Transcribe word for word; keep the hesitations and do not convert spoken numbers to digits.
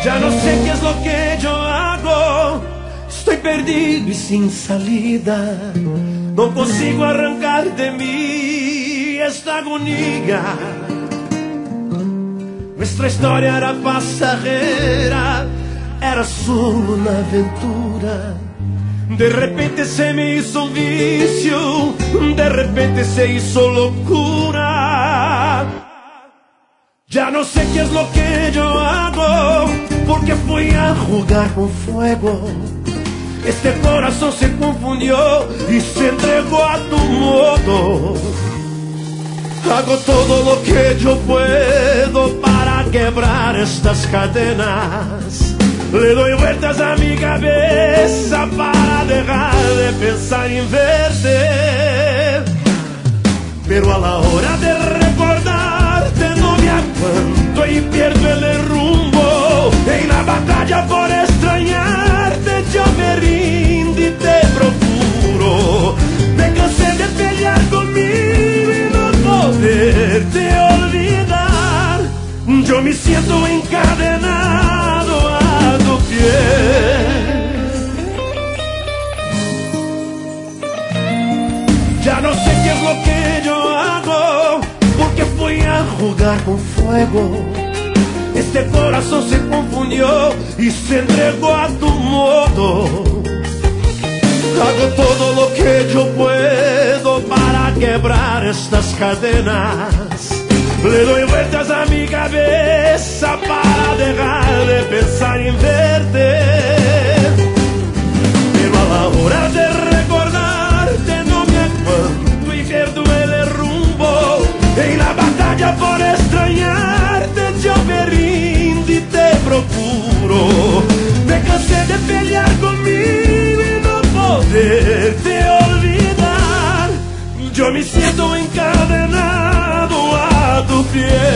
Ya no sé qué es lo que yo hago. Estoy perdido y sin salida. No consigo arrancar de mí esta agonía. Nuestra historia era pasajera, era solo una aventura. De repente se me hizo un vicio, de repente se hizo locura. Ya no sé qué es lo que yo hago, porque fui a jugar con fuego. Este corazón se confundió y se entregó a tu modo. Hago todo lo que yo puedo para quebrar estas cadenas. Le doy vueltas a mi cabeza para dejar de pensar en verte. Pero a la hora de recordarte no me aguanto y pierdo el rumbo. En la batalla por extrañarte yo me rindo y te procuro. Me cansé de pelear conmigo y no poderte olvidar. Yo me siento encadenado a tu piel. Ya no sé qué es lo que yo hago, porque fui a jugar con fuego. Este corazón se confundió y se entregó a tu modo. Hago todo lo que yo puedo para quebrar estas cadenas. Le doy vueltas a mi cabeza para dejar de pensar en verte. Pero a la hora de recordarte no me aguanto y pierdo el rumbo. En la batalla por extrañarte yo me rindo y te procuro. Me cansé de pelear conmigo y no poderte olvidar. Yo me siento encadenado a tu piel.